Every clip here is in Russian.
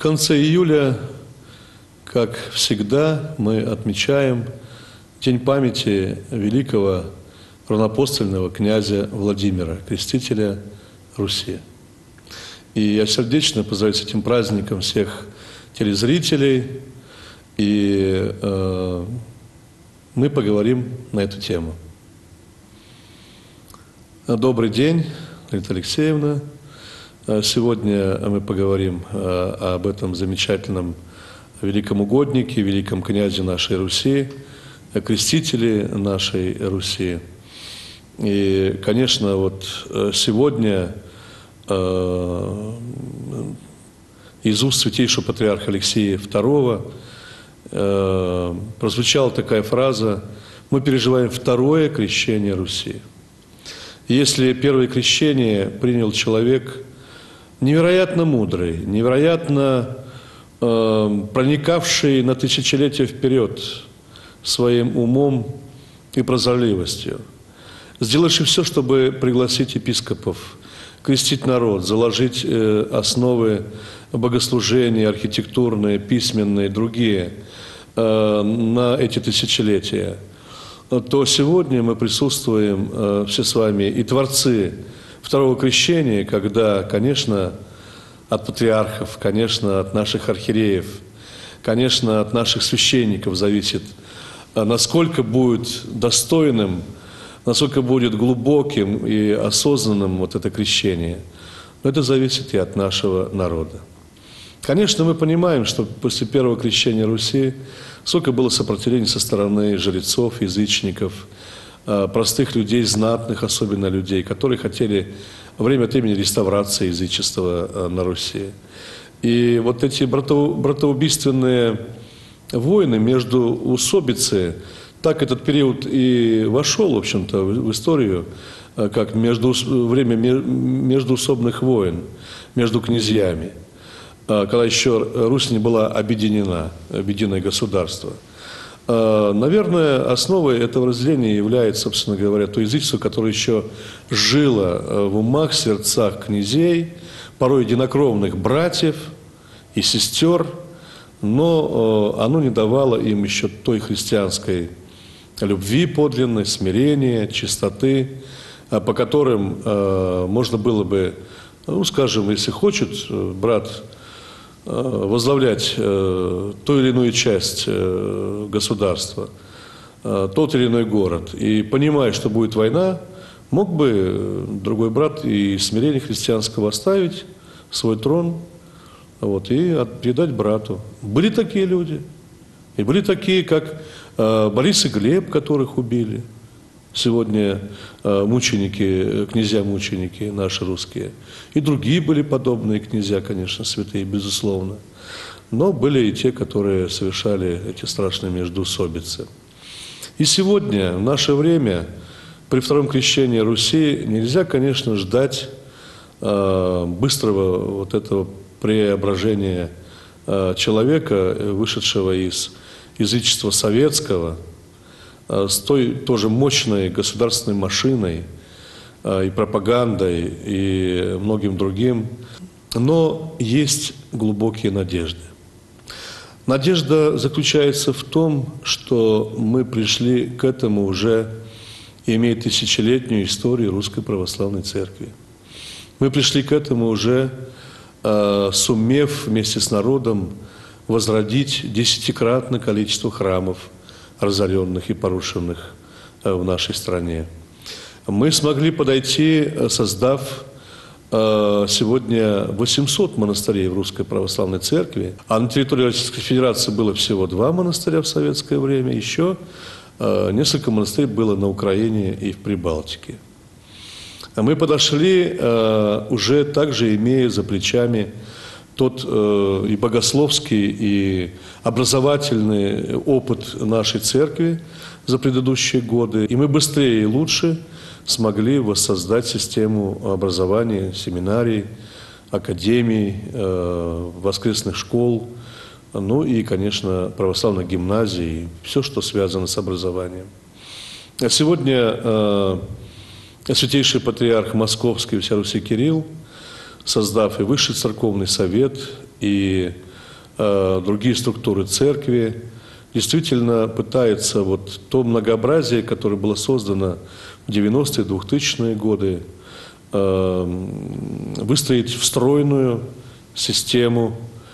конце июля, как всегда, мы отмечаем День памяти великого равноапостольного князя Владимира, крестителя Руси. И я сердечно поздравляю с этим праздником всех телезрителей, и мы поговорим на эту тему. Добрый день, Рита Алексеевна. Сегодня мы поговорим об этом замечательном великом угоднике, великом князе нашей Руси, крестителе нашей Руси. И, конечно, вот сегодня из уст святейшего патриарха Алексия II прозвучала такая фраза: «Мы переживаем второе крещение Руси». Если первое крещение принял человек невероятно мудрый, невероятно проникавший на тысячелетия вперед своим умом и прозорливостью, сделавший все, чтобы пригласить епископов, крестить народ, заложить основы богослужения, архитектурные, письменные, другие на эти тысячелетия, то сегодня мы присутствуем все с вами и творцы второго крещения, когда, конечно, от патриархов, конечно, от наших архиереев, конечно, от наших священников зависит, насколько будет достойным, насколько будет глубоким и осознанным вот это крещение. Но это зависит и от нашего народа. Конечно, мы понимаем, что после первого крещения Руси сколько было сопротивлений со стороны жрецов, язычников, простых людей, знатных особенно людей, которые хотели время от времени реставрации язычества на Руси. И вот эти братоубийственные войны, междоусобицы, так этот период и вошел, в общем-то, в историю, как время междоусобных войн между князьями, когда еще Русь не была объединена, объединенное государство. Наверное, основой этого разделения является, собственно говоря, то язычество, которое еще жило в умах, сердцах князей, порой единокровных братьев и сестер, но оно не давало им еще той христианской любви подлинной, смирения, чистоты, по которым можно было бы, ну, скажем, если хочет брат возглавлять ту или иную часть государства, тот или иной город, и понимая, что будет война, мог бы другой брат и смирение христианского оставить свой трон, вот, и передать брату. Были такие люди, и были такие, как Борис и Глеб, которых убили. Сегодня мученики, князья-мученики наши русские. И другие были подобные князья, конечно, святые, безусловно. Но были и те, которые совершали эти страшные междоусобицы. И сегодня, в наше время, при втором крещении Руси, нельзя, конечно, ждать быстрого вот этого преображения человека, вышедшего из язычества советского, с той тоже мощной государственной машиной и пропагандой, и многим другим. Но есть глубокие надежды. Надежда заключается в том, что мы пришли к этому уже, имея тысячелетнюю историю Русской Православной Церкви. Мы пришли к этому уже, сумев вместе с народом возродить десятикратное количество храмов, разоренных и порушенных в нашей стране. Мы смогли подойти, создав сегодня 800 монастырей в Русской Православной Церкви, а на территории Российской Федерации было всего 2 монастыря в советское время, еще несколько монастырей было на Украине и в Прибалтике. Мы подошли, уже также имея за плечами тот и богословский, и образовательный опыт нашей церкви за предыдущие годы. И мы быстрее и лучше смогли воссоздать систему образования, семинарий, академий, воскресных школ, ну и, конечно, православных гимназий, все, что связано с образованием. Сегодня Святейший Патриарх Московский и всея Руси Кирилл, создав и Высший Церковный Совет, и другие структуры церкви, действительно пытается вот то многообразие, которое было создано в 90-е, 2000-е годы, выстроить встроенную систему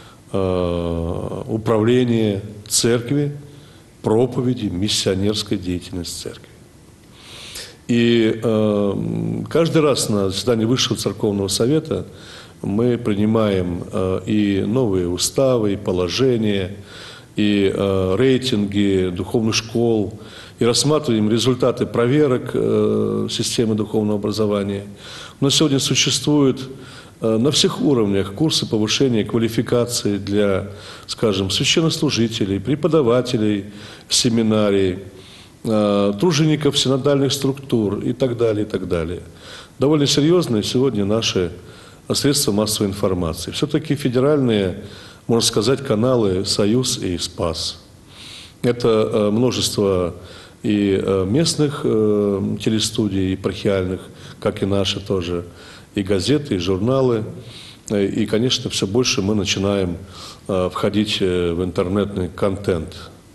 управления церкви, проповеди, миссионерской деятельности церкви. И каждый раз на заседании Высшего Церковного Совета мы принимаем и новые уставы, и положения, и рейтинги духовных школ, и рассматриваем результаты проверок системы духовного образования. У нас сегодня существуют на всех уровнях курсы повышения квалификации для, скажем, священнослужителей, преподавателей семинарий, тружеников синодальных структур и так далее, и так далее. Довольно серьезные сегодня наши средства массовой информации. Все-таки федеральные, можно сказать, каналы «Союз» и «Спас». Это множество и местных телестудий, епархиальных, как и наши тоже, и газеты, и журналы. И, конечно, все больше мы начинаем входить в интернетный контент.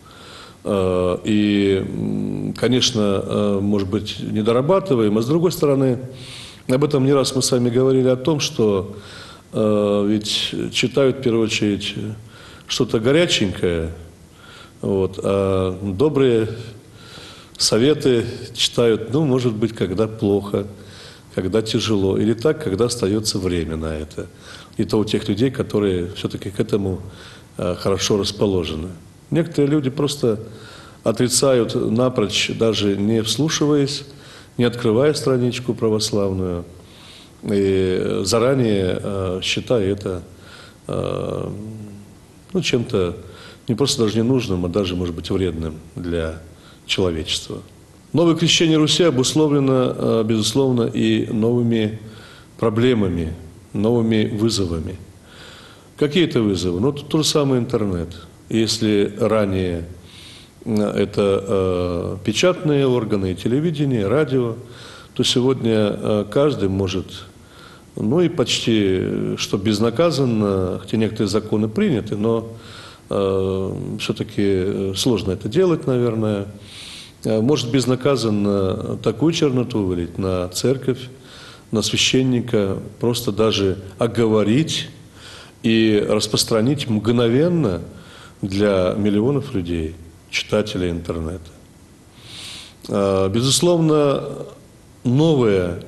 И, конечно, может быть, не дорабатываем, а с другой стороны, об этом не раз мы с вами говорили о том, что ведь читают в первую очередь что-то горяченькое, вот, а добрые советы читают, ну, может быть, когда плохо, когда тяжело, или так, когда остается время на это. И то у тех людей, которые все-таки к этому хорошо расположены. Некоторые люди просто отрицают напрочь, даже не вслушиваясь, не открывая страничку православную, и заранее считая это ну, чем-то не просто даже ненужным, а даже, может быть, вредным для человечества. Новое крещение Руси обусловлено, безусловно, и новыми проблемами, новыми вызовами. Какие это вызовы? Ну, тот же самый интернет. Если ранее это печатные органы, телевидение, радио, то сегодня каждый может, ну и почти что безнаказанно, хотя некоторые законы приняты, но все-таки сложно это делать, наверное, может безнаказанно такую черноту вылить на церковь, на священника, просто даже оговорить и распространить мгновенно для миллионов людей, читателей интернета. Безусловно, новая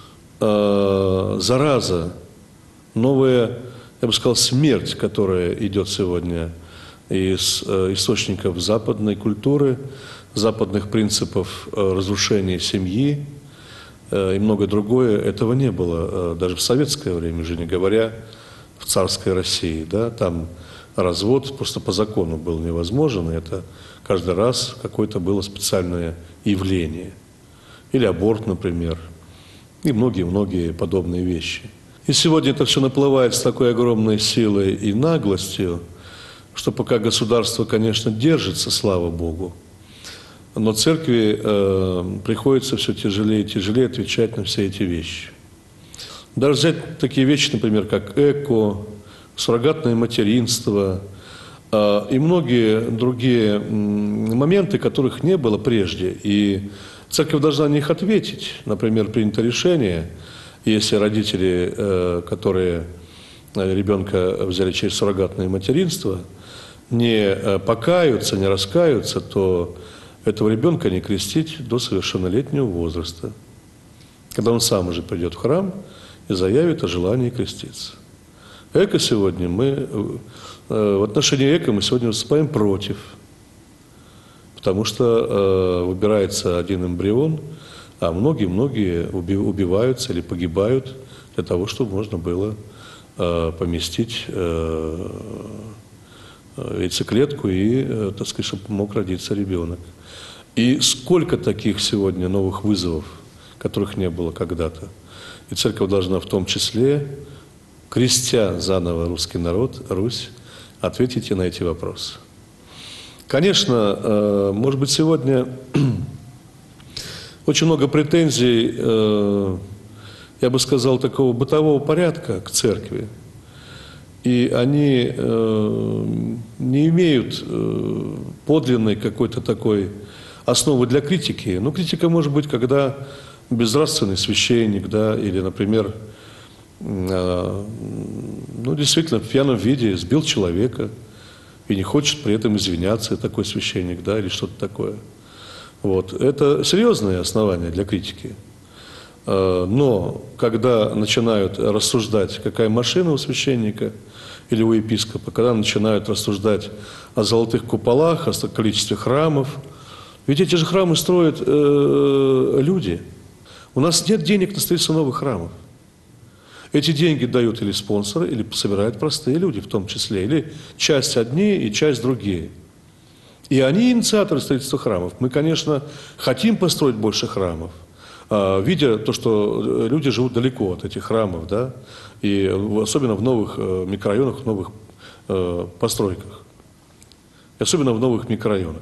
зараза, новая, я бы сказал, смерть, которая идет сегодня из источников западной культуры, западных принципов разрушения семьи и многое другое, этого не было даже в советское время, уже не говоря в царской России. Да? Там развод просто по закону был невозможен, и это каждый раз какое-то было специальное явление. Или аборт, например, и многие-многие подобные вещи. И сегодня это все наплывает с такой огромной силой и наглостью, что пока государство, конечно, держится, слава Богу, но церкви приходится все тяжелее и тяжелее отвечать на все эти вещи. Даже взять такие вещи, например, как эко, суррогатное материнство и многие другие моменты, которых не было прежде. И церковь должна на них ответить. Например, принято решение, если родители, которые ребенка взяли через суррогатное материнство, не покаются, не раскаются, то этого ребенка не крестить до совершеннолетнего возраста, когда он сам уже придет в храм и заявит о желании креститься. Эко сегодня в отношении эко мы сегодня выступаем против, потому что выбирается один эмбрион, а многие убиваются или погибают для того, чтобы можно было поместить яйцеклетку и, так сказать, чтобы мог родиться ребенок. И сколько таких сегодня новых вызовов, которых не было когда-то. И церковь должна в том числе, крестя заново русский народ, Русь, ответить и на эти вопросы. Конечно, может быть, сегодня очень много претензий, я бы сказал, такого бытового порядка к церкви. и они не имеют подлинной какой-то такой основы для критики. Но критика может быть, когда безнравственный священник, да, или, например, действительно в пьяном виде сбил человека и не хочет при этом извиняться, такой священник, да, или что-то такое. Вот. Это серьезные основания для критики. Но когда начинают рассуждать, какая машина у священника или у епископа, когда начинают рассуждать о золотых куполах, о количестве храмов, ведь эти же храмы строят люди. У нас нет денег на строительство новых храмов. Эти деньги дают или спонсоры, или собирают простые люди в том числе, или часть одни и часть другие. И они инициаторы строительства храмов. Мы, конечно, хотим построить больше храмов, видя то, что люди живут далеко от этих храмов, да, и особенно в новых микрорайонах, в новых постройках, и особенно в новых микрорайонах.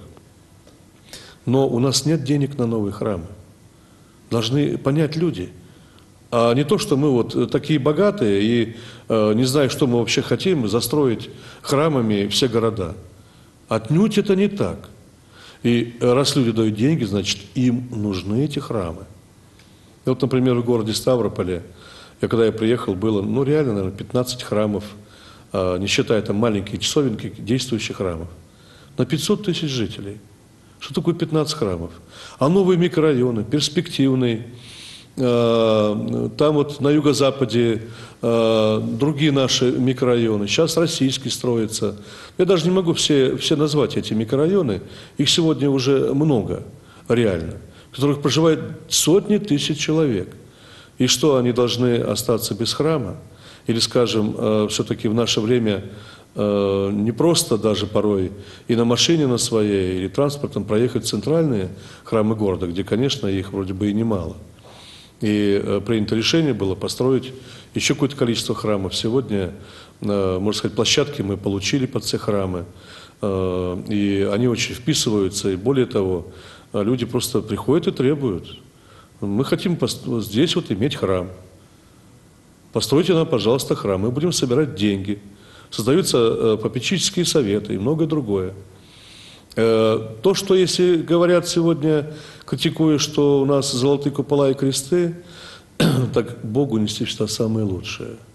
Но у нас нет денег на новые храмы. Должны понять люди. А не то, что мы вот такие богатые и не знаю, что мы вообще хотим, застроить храмами все города. Отнюдь это не так. И раз люди дают деньги, значит, им нужны эти храмы. И вот, например, в городе Ставрополе, когда я приехал, было, реально, наверное, 15 храмов, не считая там маленькие часовенки, действующих храмов, на 500 тысяч жителей. Что такое 15 храмов? А новые микрорайоны, перспективные, там вот на юго-западе другие наши микрорайоны. Сейчас российский строится. Я даже не могу все назвать эти микрорайоны. Их сегодня уже много, реально, в которых проживает сотни тысяч человек. И что, они должны остаться без храма? Или, скажем, все-таки в наше время не просто даже порой и на машине на своей, или транспортом проехать в центральные храмы города, где, конечно, их вроде бы и немало. И принято решение было построить еще какое-то количество храмов. Сегодня, можно сказать, площадки мы получили под все храмы, и они очень вписываются, и более того, люди просто приходят и требуют. Мы хотим здесь вот иметь храм. Постройте нам, пожалуйста, храм, мы будем собирать деньги. Создаются попечительские советы и многое другое. То, что если говорят сегодня, критикуя, что у нас золотые купола и кресты, так Богу нести что самое лучшее.